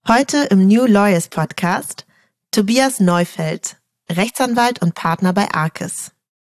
Heute im New Lawyers Podcast Tobias Neufeld, Rechtsanwalt und Partner bei Arcis.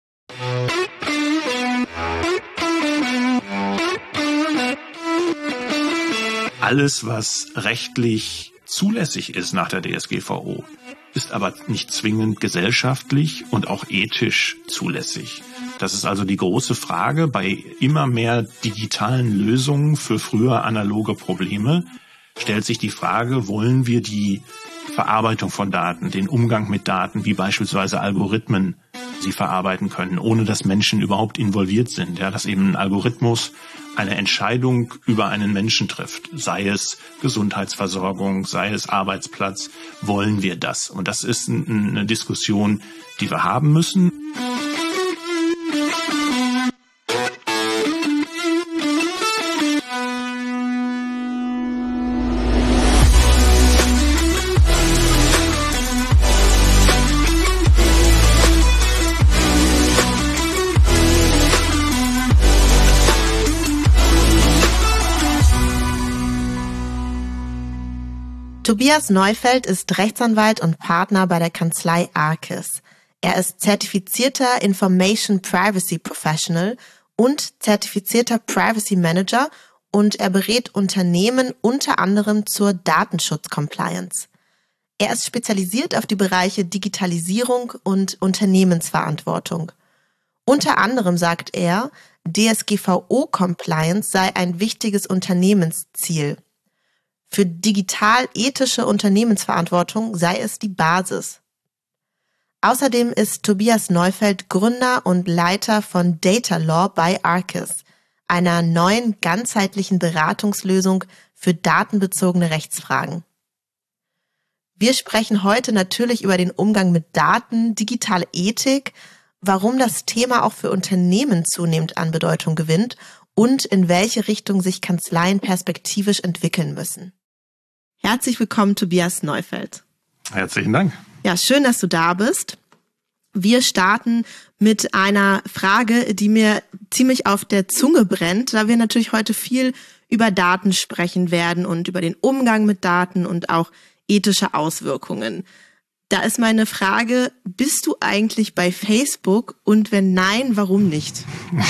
Alles, was rechtlich zulässig ist nach der DSGVO, ist aber nicht zwingend gesellschaftlich und auch ethisch zulässig. Das ist also die große Frage bei immer mehr digitalen Lösungen für früher analoge Probleme. Stellt sich die Frage, wollen wir die Verarbeitung von Daten, den Umgang mit Daten, wie beispielsweise Algorithmen, sie verarbeiten können, ohne dass Menschen überhaupt involviert sind. Ja, dass eben ein Algorithmus eine Entscheidung über einen Menschen trifft, sei es Gesundheitsversorgung, sei es Arbeitsplatz, wollen wir das? Und das ist eine Diskussion, die wir haben müssen. Tobias Neufeld ist Rechtsanwalt und Partner bei der Kanzlei Arcis. Er ist zertifizierter Information Privacy Professional und zertifizierter Privacy Manager und er berät Unternehmen unter anderem zur Datenschutz-Compliance. Er ist spezialisiert auf die Bereiche Digitalisierung und Unternehmensverantwortung. Unter anderem sagt er, DSGVO-Compliance sei ein wichtiges Unternehmensziel. Für digital-ethische Unternehmensverantwortung sei es die Basis. Außerdem ist Tobias Neufeld Gründer und Leiter von Data Law bei Arcis, einer neuen ganzheitlichen Beratungslösung für datenbezogene Rechtsfragen. Wir sprechen heute natürlich über den Umgang mit Daten, digitale Ethik, warum das Thema auch für Unternehmen zunehmend an Bedeutung gewinnt und in welche Richtung sich Kanzleien perspektivisch entwickeln müssen. Herzlich willkommen, Tobias Neufeld. Herzlichen Dank. Ja, schön, dass du da bist. Wir starten mit einer Frage, die mir ziemlich auf der Zunge brennt, da wir natürlich heute viel über Daten sprechen werden und über den Umgang mit Daten und auch ethische Auswirkungen. Da ist meine Frage, bist du eigentlich bei Facebook und wenn nein, warum nicht?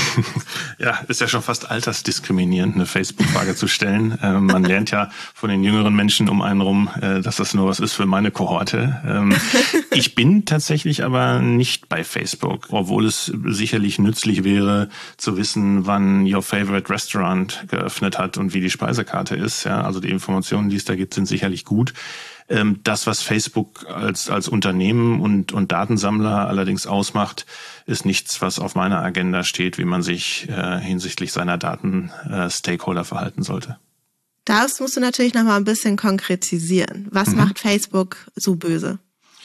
Ja, ist ja schon fast altersdiskriminierend, eine Facebook-Frage zu stellen. Man lernt ja von den jüngeren Menschen um einen rum, dass das nur was ist für meine Kohorte. Ich bin tatsächlich aber nicht bei Facebook, obwohl es sicherlich nützlich wäre, zu wissen, wann Your Favorite Restaurant geöffnet hat und wie die Speisekarte ist. Ja, also die Informationen, die es da gibt, sind sicherlich gut. Das, was Facebook als Unternehmen und Datensammler allerdings ausmacht, ist nichts, was auf meiner Agenda steht, wie man sich hinsichtlich seiner Daten Stakeholder verhalten sollte. Das musst du natürlich noch mal ein bisschen konkretisieren. Was macht Facebook so böse?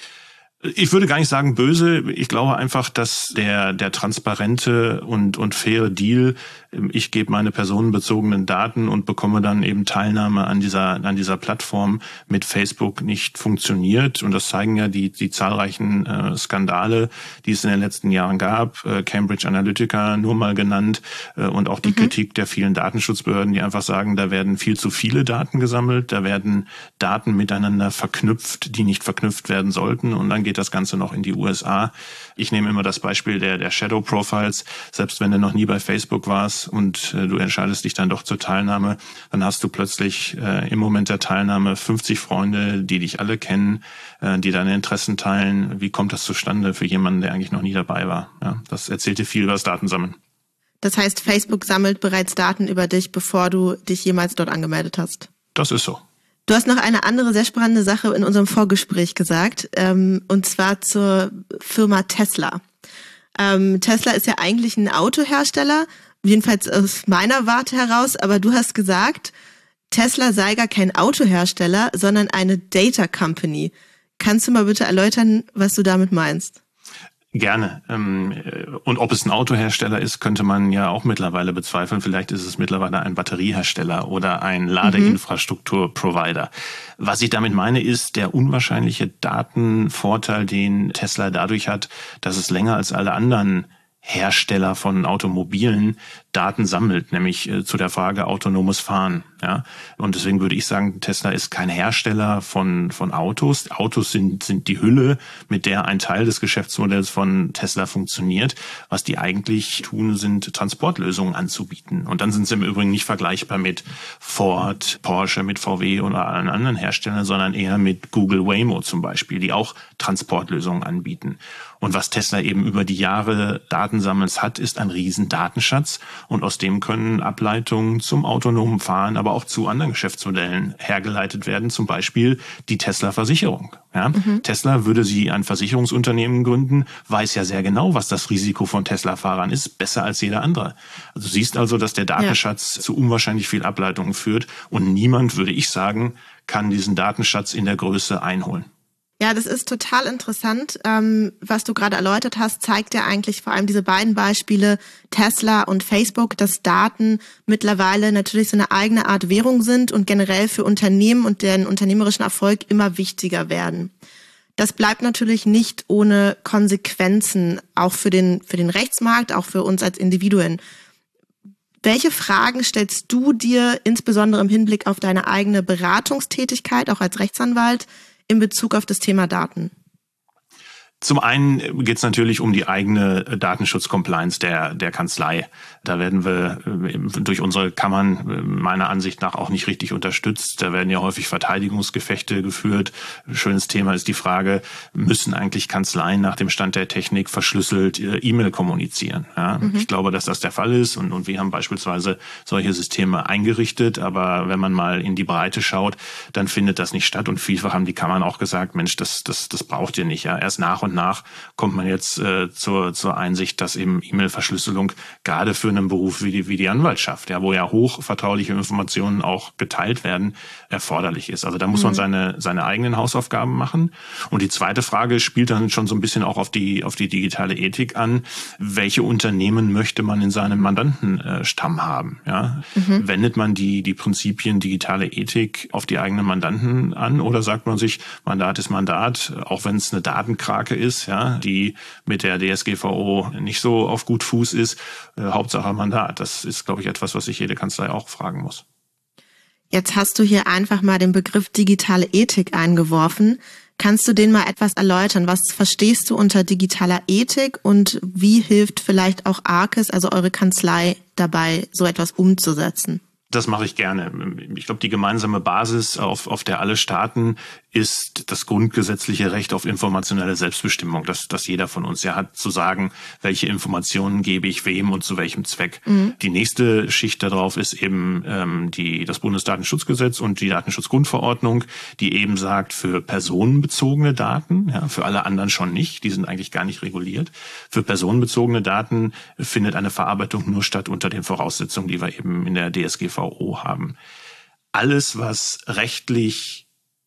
Ich würde gar nicht sagen böse. Ich glaube einfach, dass der transparente und faire Deal, ich gebe meine personenbezogenen Daten und bekomme dann eben Teilnahme an dieser Plattform mit Facebook nicht funktioniert. Und das zeigen ja die zahlreichen Skandale, die es in den letzten Jahren gab. Cambridge Analytica nur mal genannt und auch die Kritik der vielen Datenschutzbehörden, die einfach sagen, da werden viel zu viele Daten gesammelt, da werden Daten miteinander verknüpft, die nicht verknüpft werden sollten. Und dann geht das Ganze noch in die USA. Ich nehme immer das Beispiel der Shadow Profiles. Selbst wenn du noch nie bei Facebook warst und du entscheidest dich dann doch zur Teilnahme, dann hast du plötzlich im Moment der Teilnahme 50 Freunde, die dich alle kennen, die deine Interessen teilen. Wie kommt das zustande für jemanden, der eigentlich noch nie dabei war? Ja, das erzählt dir viel über das Datensammeln. Das heißt, Facebook sammelt bereits Daten über dich, bevor du dich jemals dort angemeldet hast? Das ist so. Du hast noch eine andere sehr spannende Sache in unserem Vorgespräch gesagt, und zwar zur Firma Tesla. Tesla ist ja eigentlich ein Autohersteller, jedenfalls aus meiner Warte heraus, aber du hast gesagt, Tesla sei gar kein Autohersteller, sondern eine Data Company. Kannst du mal bitte erläutern, was du damit meinst? Gerne. Und ob es ein Autohersteller ist, könnte man ja auch mittlerweile bezweifeln. Vielleicht ist es mittlerweile ein Batteriehersteller oder ein Ladeinfrastrukturprovider. Was ich damit meine, ist der unwahrscheinliche Datenvorteil, den Tesla dadurch hat, dass es länger als alle anderen Hersteller von Automobilen Daten sammelt, nämlich zu der Frage autonomes Fahren. Ja, und deswegen würde ich sagen, Tesla ist kein Hersteller von Autos. Autos sind die Hülle, mit der ein Teil des Geschäftsmodells von Tesla funktioniert. Was die eigentlich tun, sind Transportlösungen anzubieten. Und dann sind sie im Übrigen nicht vergleichbar mit Ford, Porsche, mit VW oder allen anderen Herstellern, sondern eher mit Google Waymo zum Beispiel, die auch Transportlösungen anbieten. Und was Tesla eben über die Jahre Datensammels hat, ist ein riesen Datenschatz. Und aus dem können Ableitungen zum autonomen Fahren, aber auch zu anderen Geschäftsmodellen hergeleitet werden. Zum Beispiel die Tesla-Versicherung. Ja? Tesla, würde sie ein Versicherungsunternehmen gründen, weiß ja sehr genau, was das Risiko von Tesla-Fahrern ist, besser als jeder andere. Also du siehst also, dass der Datenschatz zu unwahrscheinlich viel Ableitungen führt. Und niemand, würde ich sagen, kann diesen Datenschatz in der Größe einholen. Ja, das ist total interessant. Was du gerade erläutert hast, zeigt ja eigentlich vor allem diese beiden Beispiele, Tesla und Facebook, dass Daten mittlerweile natürlich so eine eigene Art Währung sind und generell für Unternehmen und deren unternehmerischen Erfolg immer wichtiger werden. Das bleibt natürlich nicht ohne Konsequenzen, auch für den Rechtsmarkt, auch für uns als Individuen. Welche Fragen stellst du dir insbesondere im Hinblick auf deine eigene Beratungstätigkeit, auch als Rechtsanwalt, in Bezug auf das Thema Daten? Zum einen geht es natürlich um die eigene Datenschutz-Compliance der Kanzlei. Da werden wir durch unsere Kammern meiner Ansicht nach auch nicht richtig unterstützt. Da werden ja häufig Verteidigungsgefechte geführt. Schönes Thema ist die Frage, müssen eigentlich Kanzleien nach dem Stand der Technik verschlüsselt E-Mail kommunizieren? Ja, ich glaube, dass das der Fall ist und wir haben beispielsweise solche Systeme eingerichtet. Aber wenn man mal in die Breite schaut, dann findet das nicht statt. Und vielfach haben die Kammern auch gesagt, Mensch, das braucht ihr nicht. Ja, erst nach und nach kommt man jetzt zur Einsicht, dass eben E-Mail-Verschlüsselung gerade für einen Beruf wie die Anwaltschaft, ja, wo ja hochvertrauliche Informationen auch geteilt werden, erforderlich ist. Also da muss man seine eigenen Hausaufgaben machen. Und die zweite Frage spielt dann schon so ein bisschen auch auf die digitale Ethik an. Welche Unternehmen möchte man in seinem Mandantenstamm haben? Ja? Wendet man die Prinzipien digitale Ethik auf die eigenen Mandanten an oder sagt man sich, Mandat ist Mandat, auch wenn es eine Datenkrake ist, ja, die mit der DSGVO nicht so auf gut Fuß ist, Hauptsache Mandat. Das ist, glaube ich, etwas, was sich jede Kanzlei auch fragen muss. Jetzt hast du hier einfach mal den Begriff digitale Ethik eingeworfen. Kannst du den mal etwas erläutern? Was verstehst du unter digitaler Ethik und wie hilft vielleicht auch Arcis, also eure Kanzlei, dabei, so etwas umzusetzen? Das mache ich gerne. Ich glaube, die gemeinsame Basis, auf der alle starten, ist das grundgesetzliche Recht auf informationelle Selbstbestimmung, das jeder von uns ja hat, zu sagen, welche Informationen gebe ich wem und zu welchem Zweck. Die nächste Schicht darauf ist eben das Bundesdatenschutzgesetz und die Datenschutzgrundverordnung, die eben sagt, für personenbezogene Daten, ja, für alle anderen schon nicht, die sind eigentlich gar nicht reguliert. Für personenbezogene Daten findet eine Verarbeitung nur statt unter den Voraussetzungen, die wir eben in der DSGVO haben. Alles, was rechtlich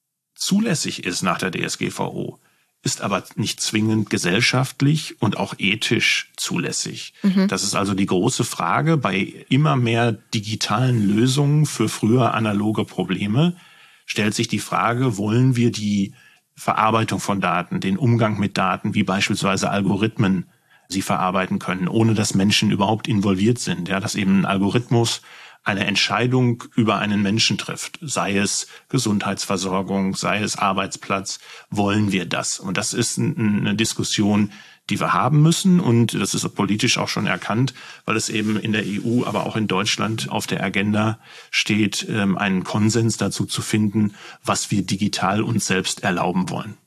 zulässig ist nach der DSGVO, ist aber nicht zwingend gesellschaftlich und auch ethisch zulässig. Das ist also die große Frage bei immer mehr digitalen Lösungen für früher analoge Probleme. Stellt sich die Frage, wollen wir die Verarbeitung von Daten, den Umgang mit Daten, wie beispielsweise Algorithmen, sie verarbeiten können, ohne dass Menschen überhaupt involviert sind. Ja, dass eben ein Algorithmus eine Entscheidung über einen Menschen trifft, sei es Gesundheitsversorgung, sei es Arbeitsplatz, wollen wir das? Und das ist eine Diskussion, die wir haben müssen und das ist politisch auch schon erkannt, weil es eben in der EU, aber auch in Deutschland auf der Agenda steht, einen Konsens dazu zu finden, was wir digital uns selbst erlauben wollen.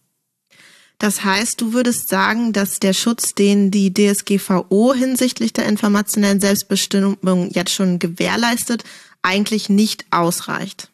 Das heißt, du würdest sagen, dass der Schutz, den die DSGVO hinsichtlich der informationellen Selbstbestimmung jetzt schon gewährleistet, eigentlich nicht ausreicht.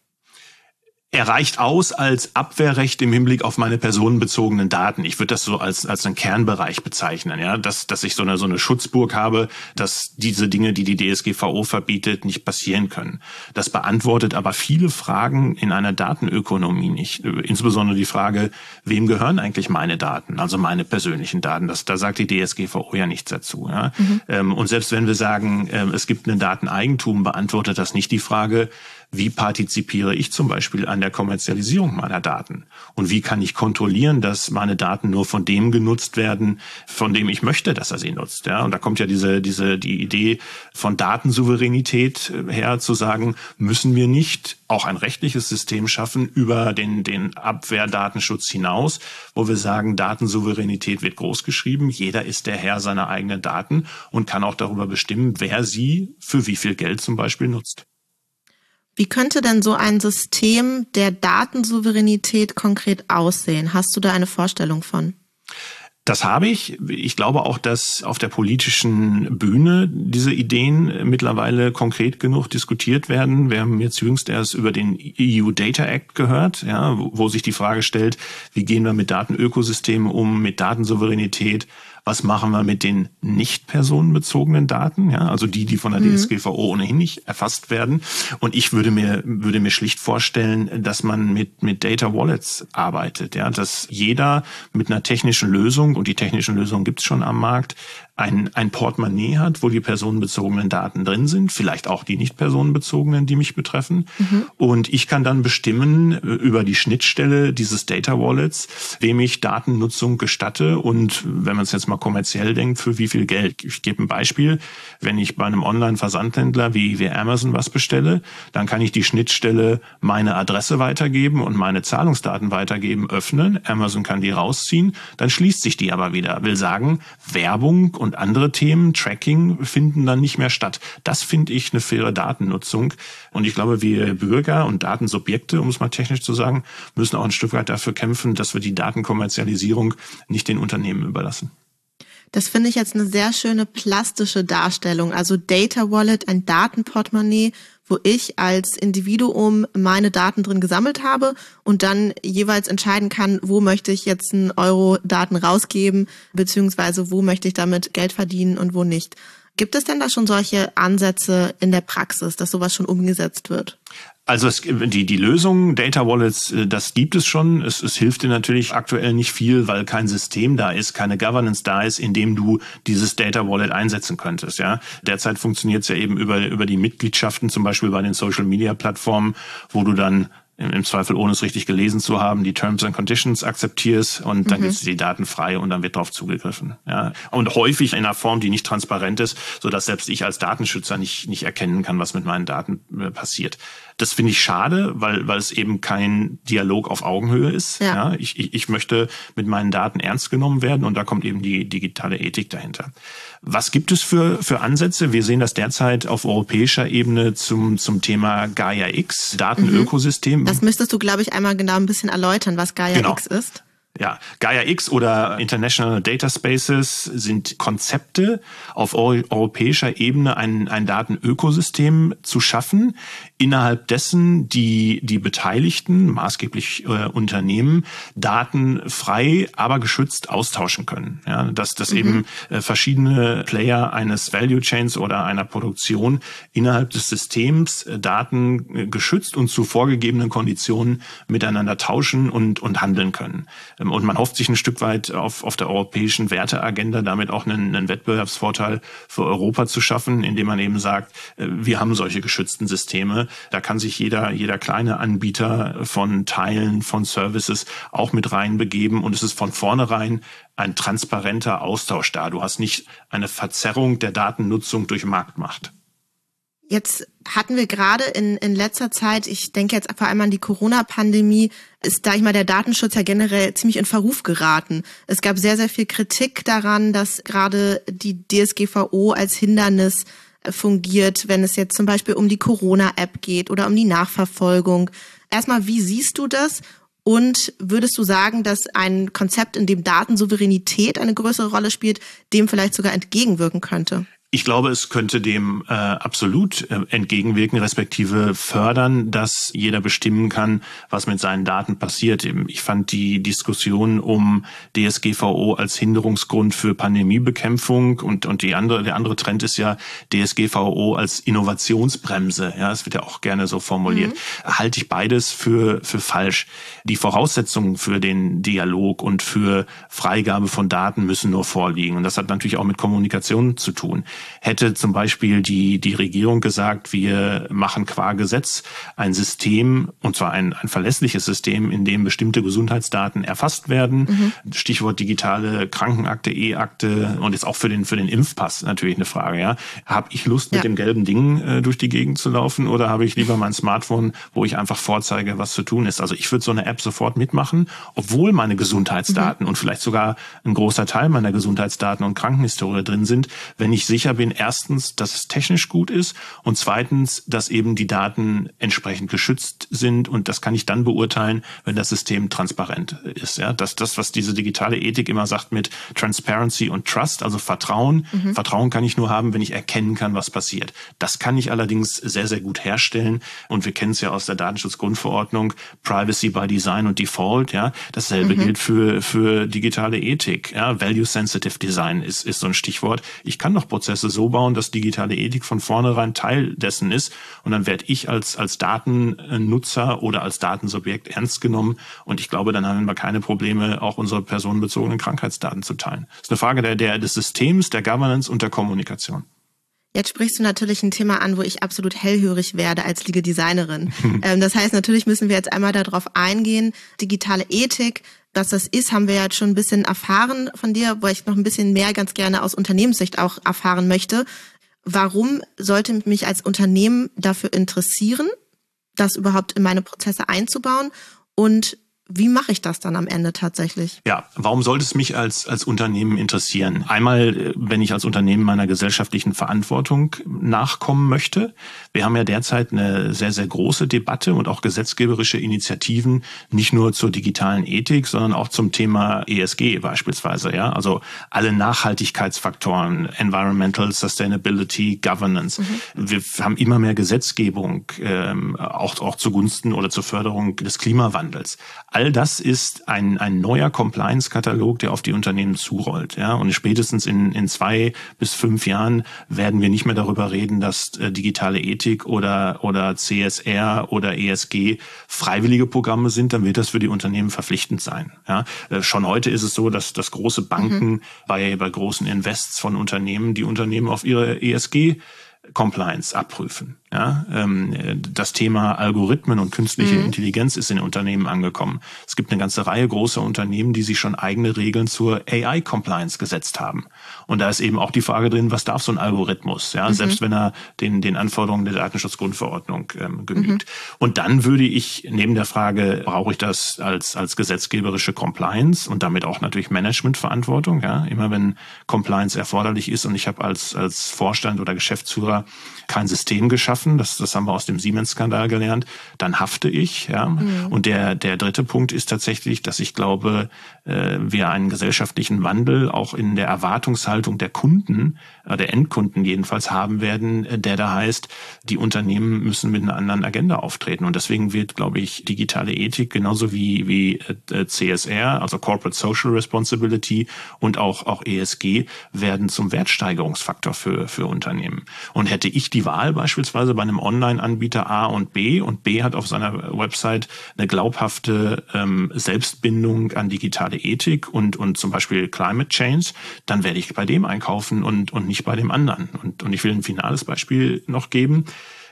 Er reicht aus als Abwehrrecht im Hinblick auf meine personenbezogenen Daten. Ich würde das so als einen Kernbereich bezeichnen, ja, dass ich so eine Schutzburg habe, dass diese Dinge, die die DSGVO verbietet, nicht passieren können. Das beantwortet aber viele Fragen in einer Datenökonomie nicht. Insbesondere die Frage, wem gehören eigentlich meine Daten, also meine persönlichen Daten. Da sagt die DSGVO ja nichts dazu. Ja? Und selbst wenn wir sagen, es gibt ein Dateneigentum, beantwortet das nicht die Frage, wie partizipiere ich zum Beispiel an der Kommerzialisierung meiner Daten? Und wie kann ich kontrollieren, dass meine Daten nur von dem genutzt werden, von dem ich möchte, dass er sie nutzt? Ja, und da kommt ja die Idee von Datensouveränität her, zu sagen, müssen wir nicht auch ein rechtliches System schaffen über den Abwehrdatenschutz hinaus, wo wir sagen, Datensouveränität wird großgeschrieben, jeder ist der Herr seiner eigenen Daten und kann auch darüber bestimmen, wer sie für wie viel Geld zum Beispiel nutzt. Wie könnte denn so ein System der Datensouveränität konkret aussehen? Hast du da eine Vorstellung von? Das habe ich. Ich glaube auch, dass auf der politischen Bühne diese Ideen mittlerweile konkret genug diskutiert werden. Wir haben jetzt jüngst erst über den EU Data Act gehört, ja, wo sich die Frage stellt, wie gehen wir mit Datenökosystemen um, mit Datensouveränität? Was machen wir mit den nicht personenbezogenen Daten? Ja, also die von der DSGVO ohnehin nicht erfasst werden. Und ich würde mir schlicht vorstellen, dass man mit Data Wallets arbeitet, ja, dass jeder mit einer technischen Lösung, und die technischen Lösungen gibt's schon am Markt, ein Portemonnaie hat, wo die personenbezogenen Daten drin sind, vielleicht auch die nicht personenbezogenen, die mich betreffen. Und ich kann dann bestimmen über die Schnittstelle dieses Data Wallets, wem ich Datennutzung gestatte und, wenn man es jetzt mal kommerziell denkt, für wie viel Geld. Ich gebe ein Beispiel. Wenn ich bei einem Online-Versandhändler wie Amazon was bestelle, dann kann ich die Schnittstelle meine Adresse weitergeben und meine Zahlungsdaten weitergeben, öffnen. Amazon kann die rausziehen, dann schließt sich die aber wieder. Will sagen, Werbung und andere Themen, Tracking, finden dann nicht mehr statt. Das finde ich eine faire Datennutzung. Und ich glaube, wir Bürger und Datensubjekte, um es mal technisch zu sagen, müssen auch ein Stück weit dafür kämpfen, dass wir die Datenkommerzialisierung nicht den Unternehmen überlassen. Das finde ich jetzt eine sehr schöne plastische Darstellung. Also Data Wallet, ein Datenportemonnaie, wo ich als Individuum meine Daten drin gesammelt habe und dann jeweils entscheiden kann, wo möchte ich jetzt einen Euro Daten rausgeben, beziehungsweise wo möchte ich damit Geld verdienen und wo nicht. Gibt es denn da schon solche Ansätze in der Praxis, dass sowas schon umgesetzt wird? Also die Lösung Data Wallets, das gibt es schon. Es hilft dir natürlich aktuell nicht viel, weil kein System da ist, keine Governance da ist, in dem du dieses Data Wallet einsetzen könntest. Ja, derzeit funktioniert es ja eben über die Mitgliedschaften, zum Beispiel bei den Social Media Plattformen, wo du dann im Zweifel, ohne es richtig gelesen zu haben, die Terms and Conditions akzeptierst und dann gibst du die Daten frei und dann wird darauf zugegriffen. Ja. Und häufig in einer Form, die nicht transparent ist, sodass selbst ich als Datenschützer nicht erkennen kann, was mit meinen Daten passiert. Das finde ich schade, weil es eben kein Dialog auf Augenhöhe ist. Ja. Ja, ich möchte mit meinen Daten ernst genommen werden und da kommt eben die digitale Ethik dahinter. Was gibt es für Ansätze? Wir sehen das derzeit auf europäischer Ebene zum Thema Gaia-X, Datenökosystem. Das müsstest du, glaube ich, einmal genau ein bisschen erläutern, was Gaia-X ist. Ja, Gaia-X oder International Data Spaces sind Konzepte, auf europäischer Ebene ein Datenökosystem zu schaffen, innerhalb dessen die Beteiligten, maßgeblich Unternehmen, Daten frei, aber geschützt austauschen können. Ja, dass eben verschiedene Player eines Value Chains oder einer Produktion innerhalb des Systems Daten geschützt und zu vorgegebenen Konditionen miteinander tauschen und handeln können. Und man hofft sich ein Stück weit auf der europäischen Werteagenda damit auch einen Wettbewerbsvorteil für Europa zu schaffen, indem man eben sagt, wir haben solche geschützten Systeme. Da kann sich jeder kleine Anbieter von Teilen, von Services auch mit reinbegeben. Und es ist von vornherein ein transparenter Austausch da. Du hast nicht eine Verzerrung der Datennutzung durch Marktmacht. Jetzt hatten wir gerade in letzter Zeit, ich denke jetzt vor allem an die Corona-Pandemie, ist, sag ich mal, der Datenschutz ja generell ziemlich in Verruf geraten. Es gab sehr, sehr viel Kritik daran, dass gerade die DSGVO als Hindernis fungiert, wenn es jetzt zum Beispiel um die Corona-App geht oder um die Nachverfolgung. Erstmal, wie siehst du das? Und würdest du sagen, dass ein Konzept, in dem Datensouveränität eine größere Rolle spielt, dem vielleicht sogar entgegenwirken könnte? Ich glaube, es könnte dem absolut entgegenwirken, respektive fördern, dass jeder bestimmen kann, was mit seinen Daten passiert. Ich fand die Diskussion um DSGVO als Hinderungsgrund für Pandemiebekämpfung und der andere Trend ist ja DSGVO als Innovationsbremse. Ja, es wird ja auch gerne so formuliert. Halte ich beides für falsch. Die Voraussetzungen für den Dialog und für Freigabe von Daten müssen nur vorliegen. Und das hat natürlich auch mit Kommunikation zu tun. hätte zum Beispiel die Regierung gesagt, wir machen qua Gesetz ein System, und zwar ein verlässliches System, in dem bestimmte Gesundheitsdaten erfasst werden. Stichwort digitale Krankenakte, E-Akte und jetzt auch für den Impfpass natürlich eine Frage. Ja, habe ich Lust, mit dem gelben Ding durch die Gegend zu laufen, oder habe ich lieber mein Smartphone, wo ich einfach vorzeige, was zu tun ist? Also ich würde so eine App sofort mitmachen, obwohl meine Gesundheitsdaten und vielleicht sogar ein großer Teil meiner Gesundheitsdaten und Krankenhistorie drin sind, wenn ich sicher bin, erstens, dass es technisch gut ist und zweitens, dass eben die Daten entsprechend geschützt sind, und das kann ich dann beurteilen, wenn das System transparent ist. Ja, das, was diese digitale Ethik immer sagt mit Transparency und Trust, also Vertrauen. Vertrauen kann ich nur haben, wenn ich erkennen kann, was passiert. Das kann ich allerdings sehr, sehr gut herstellen, und wir kennen es ja aus der Datenschutzgrundverordnung, Privacy by Design und Default. Ja, dasselbe gilt für digitale Ethik. Ja, Value-Sensitive Design ist so ein Stichwort. Ich kann doch Prozesse so bauen, dass digitale Ethik von vornherein Teil dessen ist, und dann werde ich als Datennutzer oder als Datensubjekt ernst genommen, und ich glaube, dann haben wir keine Probleme, auch unsere personenbezogenen Krankheitsdaten zu teilen. Das ist eine Frage des Systems, der Governance und der Kommunikation. Jetzt sprichst du natürlich ein Thema an, wo ich absolut hellhörig werde als Legal Designerin. Das heißt, natürlich müssen wir jetzt einmal darauf eingehen, digitale Ethik, dass das ist, haben wir ja jetzt schon ein bisschen erfahren von dir, wo ich noch ein bisschen mehr ganz gerne aus Unternehmenssicht auch erfahren möchte. Warum sollte ich mich als Unternehmen dafür interessieren, das überhaupt in meine Prozesse einzubauen, und wie mache ich das dann am Ende tatsächlich? Ja, warum sollte es mich als Unternehmen interessieren? Einmal, wenn ich als Unternehmen meiner gesellschaftlichen Verantwortung nachkommen möchte. Wir haben ja derzeit eine sehr, sehr große Debatte und auch gesetzgeberische Initiativen, nicht nur zur digitalen Ethik, sondern auch zum Thema ESG beispielsweise. Ja, also alle Nachhaltigkeitsfaktoren, Environmental Sustainability, Governance. Wir haben immer mehr Gesetzgebung, auch zugunsten oder zur Förderung des Klimawandels. All das ist ein neuer Compliance-Katalog, der auf die Unternehmen zurollt. Ja? Und spätestens in 2 bis 5 Jahren werden wir nicht mehr darüber reden, dass digitale Ethik oder CSR oder ESG freiwillige Programme sind. Dann wird das für die Unternehmen verpflichtend sein. Ja? Schon heute ist es so, dass große Banken bei großen Invests von Unternehmen die Unternehmen auf ihre ESG-Compliance abprüfen. Ja, das Thema Algorithmen und künstliche Intelligenz ist in Unternehmen angekommen. Es gibt eine ganze Reihe großer Unternehmen, die sich schon eigene Regeln zur AI-Compliance gesetzt haben. Und da ist eben auch die Frage drin, was darf so ein Algorithmus, ja, selbst wenn er den Anforderungen der Datenschutzgrundverordnung genügt. Und dann würde ich neben der Frage, brauche ich das als gesetzgeberische Compliance und damit auch natürlich Managementverantwortung, ja, immer wenn Compliance erforderlich ist und ich habe als Vorstand oder Geschäftsführer kein System geschaffen, das haben wir aus dem Siemens-Skandal gelernt, dann hafte ich. Ja. Und der dritte Punkt ist tatsächlich, dass ich glaube, wir einen gesellschaftlichen Wandel auch in der Erwartungshaltung der Kunden, der Endkunden jedenfalls haben werden, der da heißt, die Unternehmen müssen mit einer anderen Agenda auftreten. Und deswegen wird, glaube ich, digitale Ethik genauso wie CSR, also Corporate Social Responsibility, und auch ESG werden zum Wertsteigerungsfaktor für Unternehmen. Und hätte ich die Wahl beispielsweise bei einem Online-Anbieter A und B hat auf seiner Website eine glaubhafte Selbstbindung an digitale Ethik und zum Beispiel Climate Change, dann werde ich bei dem einkaufen und nicht bei dem anderen. Und ich will ein finales Beispiel noch geben.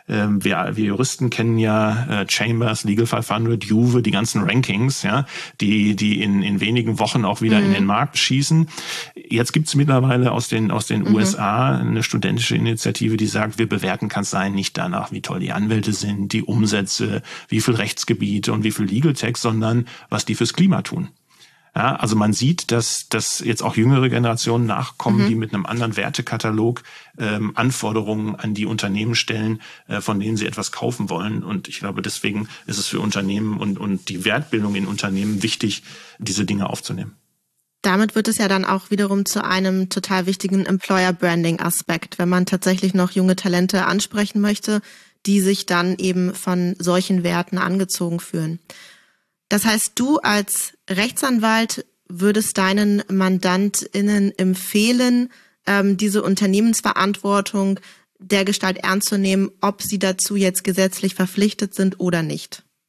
Wir Juristen kennen ja Chambers, Legal 500, Juve, die ganzen Rankings, ja, die in wenigen Wochen auch wieder in den Markt schießen. Jetzt gibt's mittlerweile aus den USA eine studentische Initiative, die sagt, wir bewerten Kanzleien nicht danach, wie toll die Anwälte sind, die Umsätze, wie viel Rechtsgebiete und wie viel Legal Tech, sondern was die fürs Klima tun. Ja, also man sieht, dass jetzt auch jüngere Generationen nachkommen, die mit einem anderen Wertekatalog Anforderungen an die Unternehmen stellen, von denen sie etwas kaufen wollen. Und ich glaube, deswegen ist es für Unternehmen und die Wertbildung in Unternehmen wichtig, diese Dinge aufzunehmen. Damit wird es ja dann auch wiederum zu einem total wichtigen Employer-Branding-Aspekt, wenn man tatsächlich noch junge Talente ansprechen möchte, die sich dann eben von solchen Werten angezogen fühlen. Das heißt, du als Rechtsanwalt würdest deinen MandantInnen empfehlen, diese Unternehmensverantwortung der Gestalt ernst zu nehmen, ob sie dazu jetzt gesetzlich verpflichtet sind oder nicht?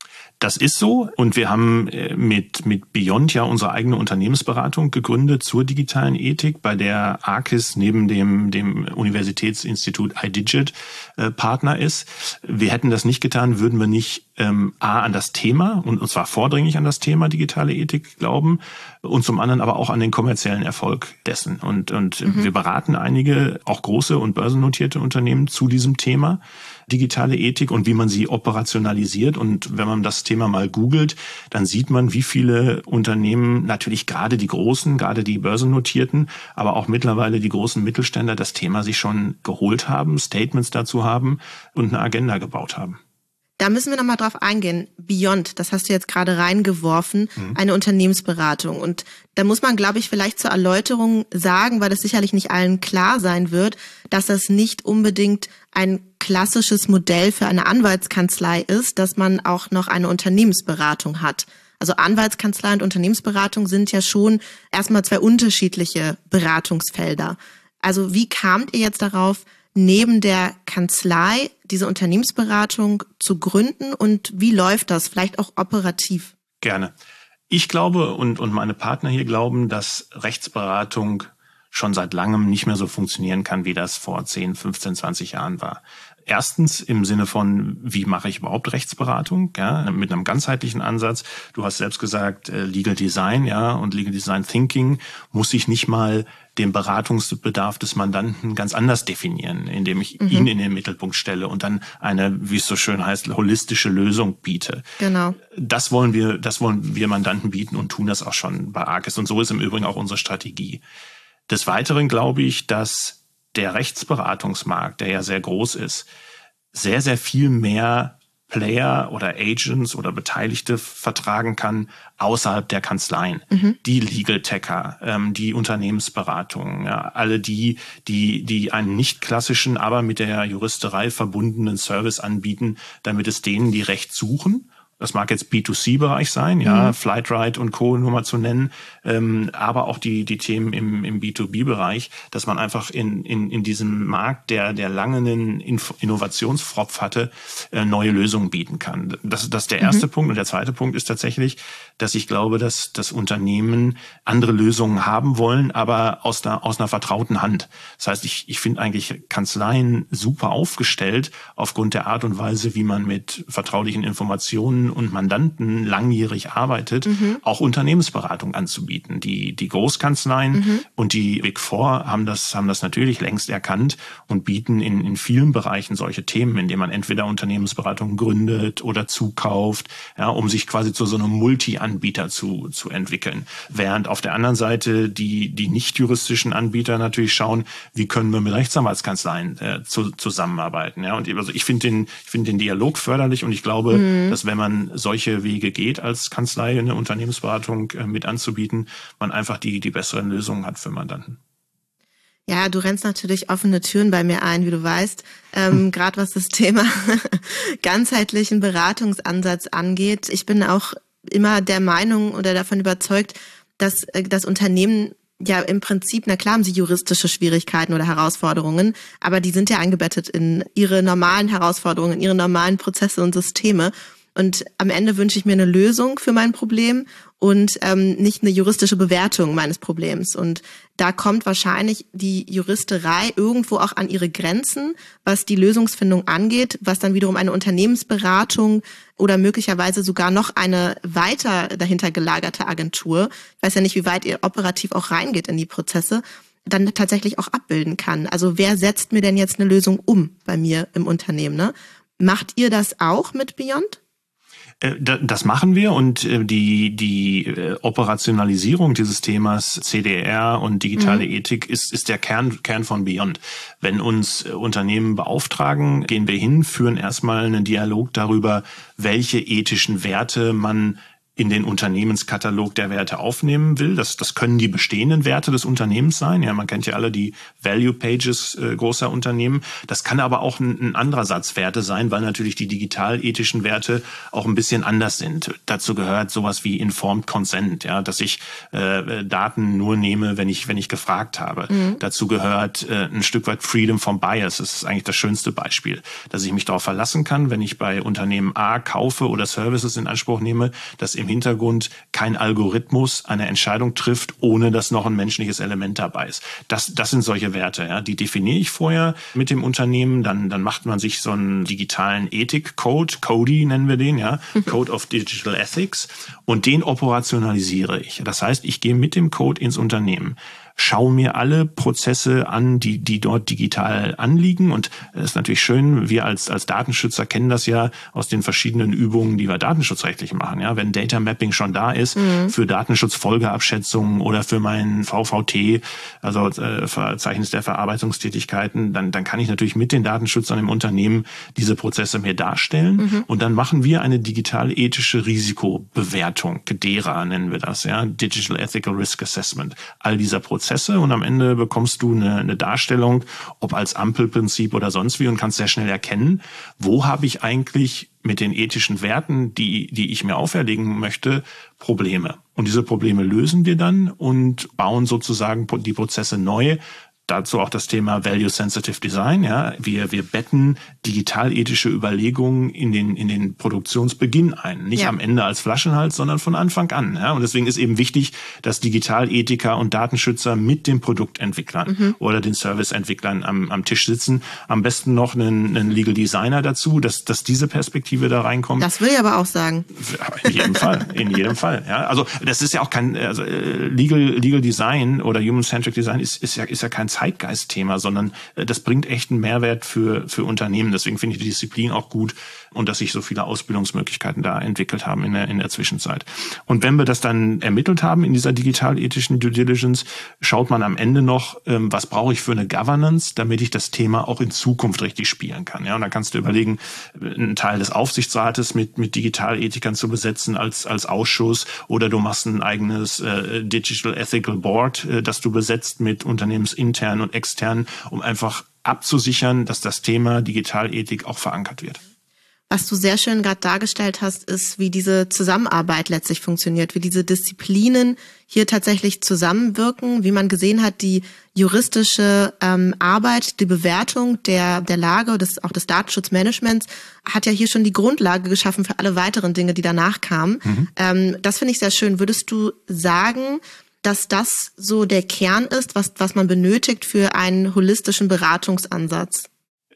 Das ist so und wir haben mit Beyond ja unsere eigene Unternehmensberatung gegründet zur digitalen Ethik, bei der Arkis neben dem Universitätsinstitut iDigit Partner ist. Wir hätten das nicht getan, würden wir nicht an das Thema und zwar vordringlich an das Thema digitale Ethik glauben und zum anderen aber auch an den kommerziellen Erfolg dessen. Und wir beraten einige, auch große und börsennotierte Unternehmen zu diesem Thema digitale Ethik und wie man sie operationalisiert. Und wenn man das Thema mal googelt, dann sieht man, wie viele Unternehmen, natürlich gerade die großen, gerade die börsennotierten, aber auch mittlerweile die großen Mittelständler das Thema sich schon geholt haben, Statements dazu haben und eine Agenda gebaut haben. Da müssen wir nochmal drauf eingehen. Beyond, das hast du jetzt gerade reingeworfen, eine Unternehmensberatung. Und da muss man, glaube ich, vielleicht zur Erläuterung sagen, weil das sicherlich nicht allen klar sein wird, dass das nicht unbedingt ein klassisches Modell für eine Anwaltskanzlei ist, dass man auch noch eine Unternehmensberatung hat. Also Anwaltskanzlei und Unternehmensberatung sind ja schon erstmal zwei unterschiedliche Beratungsfelder. Also wie kamt ihr jetzt darauf, neben der Kanzlei diese Unternehmensberatung zu gründen und wie läuft das vielleicht auch operativ? Gerne. Ich glaube und meine Partner hier glauben, dass Rechtsberatung schon seit langem nicht mehr so funktionieren kann, wie das vor 10, 15, 20 Jahren war. Erstens im Sinne von, wie mache ich überhaupt Rechtsberatung, ja, mit einem ganzheitlichen Ansatz. Du hast selbst gesagt, Legal Design, ja, und Legal Design Thinking muss ich nicht mal den Beratungsbedarf des Mandanten ganz anders definieren, indem ich ihn in den Mittelpunkt stelle und dann eine, wie es so schön heißt, holistische Lösung biete. Genau. Das wollen wir Mandanten bieten und tun das auch schon bei Arkis. Und so ist im Übrigen auch unsere Strategie. Des Weiteren glaube ich, dass der Rechtsberatungsmarkt, der ja sehr groß ist, sehr, sehr viel mehr Player oder Agents oder Beteiligte vertragen kann außerhalb der Kanzleien. Die Legal Techer, die Unternehmensberatung, ja, alle die einen nicht klassischen, aber mit der Juristerei verbundenen Service anbieten, damit es denen, die Recht suchen. Das mag jetzt B2C-Bereich sein, ja, Flightride und Co. nur mal zu nennen, aber auch die Themen im B2B-Bereich, dass man einfach in diesem Markt, der lange einen Innovationsfropf hatte, neue Lösungen bieten kann. Das ist der erste Punkt. Und der zweite Punkt ist tatsächlich, dass ich glaube, dass das Unternehmen andere Lösungen haben wollen, aber aus einer vertrauten Hand. Das heißt, ich finde eigentlich Kanzleien super aufgestellt aufgrund der Art und Weise, wie man mit vertraulichen Informationen und Mandanten langjährig arbeitet, auch Unternehmensberatung anzubieten. Die Großkanzleien und die Big Four haben das natürlich längst erkannt und bieten in vielen Bereichen solche Themen, indem man entweder Unternehmensberatung gründet oder zukauft, ja, um sich quasi zu so einem Multi-Anbieter zu entwickeln. Während auf der anderen Seite die nicht juristischen Anbieter natürlich schauen, wie können wir mit Rechtsanwaltskanzleien zusammenarbeiten. Ja, und also ich finde den Dialog förderlich und ich glaube, dass wenn man solche Wege geht, als Kanzlei eine Unternehmensberatung mit anzubieten, man einfach die besseren Lösungen hat für Mandanten. Ja, du rennst natürlich offene Türen bei mir ein, wie du weißt, gerade was das Thema ganzheitlichen Beratungsansatz angeht. Ich bin auch immer der Meinung oder davon überzeugt, dass das Unternehmen ja im Prinzip, na klar haben sie juristische Schwierigkeiten oder Herausforderungen, aber die sind ja eingebettet in ihre normalen Herausforderungen, in ihre normalen Prozesse und Systeme. Und am Ende wünsche ich mir eine Lösung für mein Problem und nicht eine juristische Bewertung meines Problems. Und da kommt wahrscheinlich die Juristerei irgendwo auch an ihre Grenzen, was die Lösungsfindung angeht, was dann wiederum eine Unternehmensberatung oder möglicherweise sogar noch eine weiter dahinter gelagerte Agentur, ich weiß ja nicht, wie weit ihr operativ auch reingeht in die Prozesse, dann tatsächlich auch abbilden kann. Also wer setzt mir denn jetzt eine Lösung um bei mir im Unternehmen? Ne? Macht ihr das auch mit Beyond? Das machen wir und die Operationalisierung dieses Themas CDR und digitale Ethik ist der Kern von Beyond. Wenn uns Unternehmen beauftragen, gehen wir hin, führen erstmal einen Dialog darüber, welche ethischen Werte man in den Unternehmenskatalog der Werte aufnehmen will. Das können die bestehenden Werte des Unternehmens sein. Ja, man kennt ja alle die Value Pages großer Unternehmen. Das kann aber auch ein anderer Satz Werte sein, weil natürlich die digital-ethischen Werte auch ein bisschen anders sind. Dazu gehört sowas wie Informed Consent, ja, dass ich Daten nur nehme, wenn ich gefragt habe. Dazu gehört ein Stück weit Freedom from Bias. Das ist eigentlich das schönste Beispiel, dass ich mich darauf verlassen kann, wenn ich bei Unternehmen A kaufe oder Services in Anspruch nehme, dass im Hintergrund kein Algorithmus eine Entscheidung trifft, ohne dass noch ein menschliches Element dabei ist. Das sind solche Werte, ja, die definiere ich vorher mit dem Unternehmen. Dann macht man sich so einen digitalen Ethik-Code, CODI nennen wir den, ja, Code of Digital Ethics, und den operationalisiere ich. Das heißt, ich gehe mit dem Code ins Unternehmen, schaue mir alle Prozesse an, die dort digital anliegen. Und es ist natürlich schön, wir als Datenschützer kennen das ja aus den verschiedenen Übungen, die wir datenschutzrechtlich machen. Ja, wenn Data Mapping schon da ist für Datenschutzfolgeabschätzungen oder für mein VVT, also Verzeichnis der Verarbeitungstätigkeiten, dann kann ich natürlich mit den Datenschützern im Unternehmen diese Prozesse mir darstellen. Und dann machen wir eine digital-ethische Risikobewertung, DERA nennen wir das, ja, Digital Ethical Risk Assessment. All dieser Prozesse, und am Ende bekommst du eine Darstellung, ob als Ampelprinzip oder sonst wie, und kannst sehr schnell erkennen, wo habe ich eigentlich mit den ethischen Werten, die ich mir auferlegen möchte, Probleme. Und diese Probleme lösen wir dann und bauen sozusagen die Prozesse neu. Dazu auch das Thema Value Sensitive Design. Ja, wir betten digital-ethische Überlegungen in den Produktionsbeginn ein. Nicht am Ende als Flaschenhals, sondern von Anfang an. Ja, und deswegen ist eben wichtig, dass Digitalethiker und Datenschützer mit den Produktentwicklern oder den Serviceentwicklern am Tisch sitzen. Am besten noch einen Legal Designer dazu, dass diese Perspektive da reinkommt. Das will ich aber auch sagen. In jedem Fall, in jedem Fall. Ja, also das ist ja auch kein Legal Design oder Human-Centric Design ist ja kein Zeitgeist-Thema, sondern das bringt echt einen Mehrwert für Unternehmen. Deswegen finde ich die Disziplin auch gut und dass sich so viele Ausbildungsmöglichkeiten da entwickelt haben in der Zwischenzeit. Und wenn wir das dann ermittelt haben in dieser digital-ethischen Due Diligence, schaut man am Ende noch, was brauche ich für eine Governance, damit ich das Thema auch in Zukunft richtig spielen kann. Ja, und dann kannst du überlegen, einen Teil des Aufsichtsrates mit Digitalethikern zu besetzen als Ausschuss, oder du machst ein eigenes Digital Ethical Board, das du besetzt mit unternehmensinternen und externen, um einfach abzusichern, dass das Thema Digitalethik auch verankert wird. Was du sehr schön gerade dargestellt hast, ist, wie diese Zusammenarbeit letztlich funktioniert, wie diese Disziplinen hier tatsächlich zusammenwirken, wie man gesehen hat, die juristische Arbeit, die Bewertung der Lage, auch des Datenschutzmanagements hat ja hier schon die Grundlage geschaffen für alle weiteren Dinge, die danach kamen. Das finde ich sehr schön. Würdest du sagen, dass das so der Kern ist, was man benötigt für einen holistischen Beratungsansatz?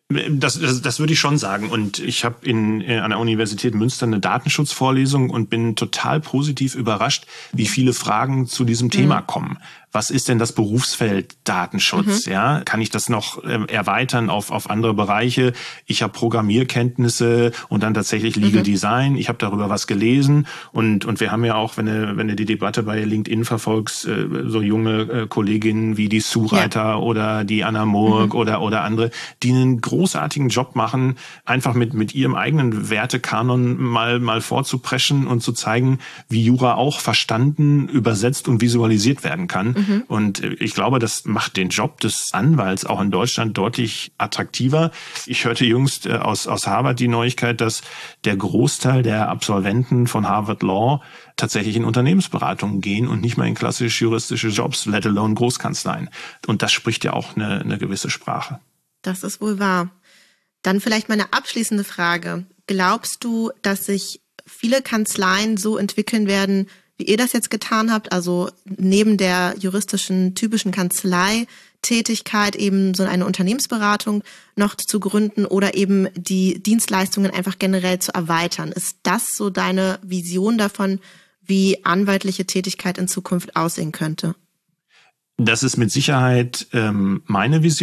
Das würde ich schon sagen. Und ich habe an der Universität Münster eine Datenschutzvorlesung und bin total positiv überrascht, wie viele Fragen zu diesem Thema kommen. Was ist denn das Berufsfeld Datenschutz? Ja, kann ich das noch erweitern auf andere Bereiche? Ich habe Programmierkenntnisse und dann tatsächlich Legal Design. Ich habe darüber was gelesen und wir haben ja auch, wenn du die Debatte bei LinkedIn verfolgst, so junge Kolleginnen wie die Sue Reiter oder die Anna Murk oder andere, die einen großartigen Job machen, einfach mit ihrem eigenen Wertekanon mal vorzupreschen und zu zeigen, wie Jura auch verstanden, übersetzt und visualisiert werden kann. Und ich glaube, das macht den Job des Anwalts auch in Deutschland deutlich attraktiver. Ich hörte jüngst aus Harvard die Neuigkeit, dass der Großteil der Absolventen von Harvard Law tatsächlich in Unternehmensberatungen gehen und nicht mehr in klassisch juristische Jobs, let alone Großkanzleien. Und das spricht ja auch eine gewisse Sprache. Das ist wohl wahr. Dann vielleicht meine abschließende Frage. Glaubst du, dass sich viele Kanzleien so entwickeln werden, wie ihr das jetzt getan habt, also neben der juristischen, typischen Kanzleitätigkeit eben so eine Unternehmensberatung noch zu gründen oder eben die Dienstleistungen einfach generell zu erweitern? Ist das so deine Vision davon, wie anwaltliche Tätigkeit in Zukunft aussehen könnte? Das ist mit Sicherheit meine Vision.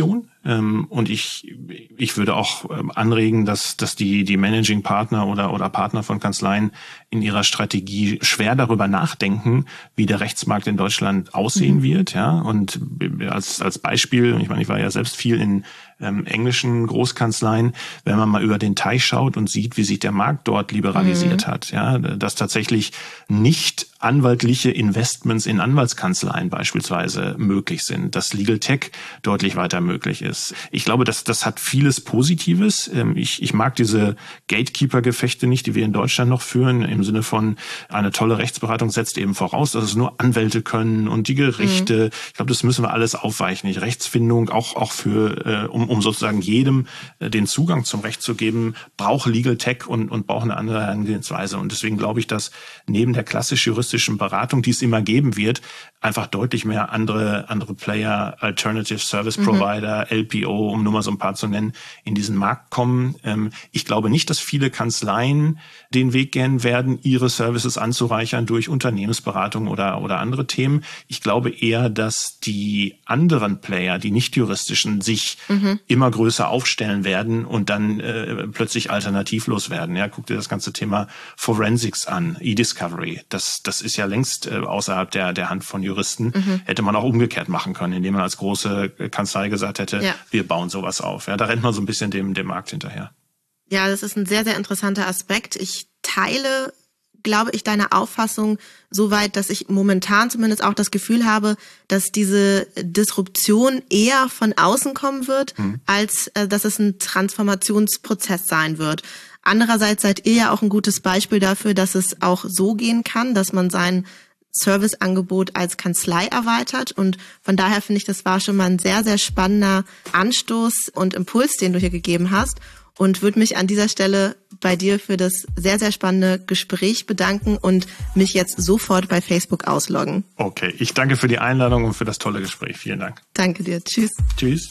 Und ich würde auch anregen, dass die Managing Partner oder Partner von Kanzleien in ihrer Strategie schwer darüber nachdenken, wie der Rechtsmarkt in Deutschland aussehen wird. Ja, und als Beispiel, ich meine, ich war ja selbst viel in englischen Großkanzleien, wenn man mal über den Teich schaut und sieht, wie sich der Markt dort liberalisiert hat, ja, dass tatsächlich nicht anwaltliche Investments in Anwaltskanzleien beispielsweise möglich sind, dass Legal Tech deutlich weiter möglich ist. Ich glaube, das hat vieles Positives. Ich mag diese Gatekeeper-Gefechte nicht, die wir in Deutschland noch führen, im Sinne von eine tolle Rechtsberatung setzt eben voraus, dass es nur Anwälte können und die Gerichte. Ich glaube, das müssen wir alles aufweichen. Die Rechtsfindung auch für um sozusagen jedem den Zugang zum Recht zu geben, braucht Legal Tech und braucht eine andere Herangehensweise. Und deswegen glaube ich, dass neben der klassisch juristischen Beratung, die es immer geben wird, einfach deutlich mehr andere Player, Alternative Service Provider, LPO, um nur mal so ein paar zu nennen, in diesen Markt kommen. Ich glaube nicht, dass viele Kanzleien den Weg gehen werden, ihre Services anzureichern durch Unternehmensberatung oder andere Themen. Ich glaube eher, dass die anderen Player, die nicht juristischen, sich immer größer aufstellen werden und dann plötzlich alternativlos werden. Ja, guck dir das ganze Thema Forensics an, E-Discovery. Das ist ja längst außerhalb der Hand von Juristen. Hätte man auch umgekehrt machen können, indem man als große Kanzlei gesagt hätte, wir bauen sowas auf. Ja, da rennt man so ein bisschen dem Markt hinterher. Ja, das ist ein sehr, sehr interessanter Aspekt. Ich teile, glaube ich, deine Auffassung soweit, dass ich momentan zumindest auch das Gefühl habe, dass diese Disruption eher von außen kommen wird, als dass es ein Transformationsprozess sein wird. Andererseits seid ihr ja auch ein gutes Beispiel dafür, dass es auch so gehen kann, dass man sein Serviceangebot als Kanzlei erweitert. Und von daher finde ich, das war schon mal ein sehr, sehr spannender Anstoß und Impuls, den du hier gegeben hast. Und würde mich an dieser Stelle bei dir für das sehr, sehr spannende Gespräch bedanken und mich jetzt sofort bei Facebook ausloggen. Okay, ich danke für die Einladung und für das tolle Gespräch. Vielen Dank. Danke dir. Tschüss. Tschüss.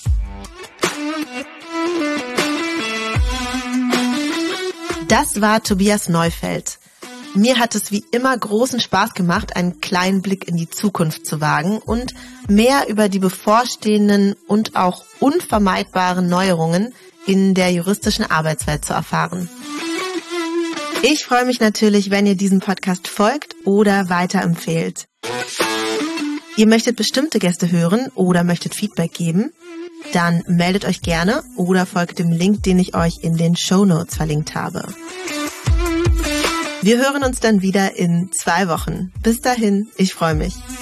Das war Tobias Neufeld. Mir hat es wie immer großen Spaß gemacht, einen kleinen Blick in die Zukunft zu wagen und mehr über die bevorstehenden und auch unvermeidbaren Neuerungen in der juristischen Arbeitswelt zu erfahren. Ich freue mich natürlich, wenn ihr diesem Podcast folgt oder weiterempfehlt. Ihr möchtet bestimmte Gäste hören oder möchtet Feedback geben? Dann meldet euch gerne oder folgt dem Link, den ich euch in den Shownotes verlinkt habe. Wir hören uns dann wieder in 2 Wochen. Bis dahin, ich freue mich.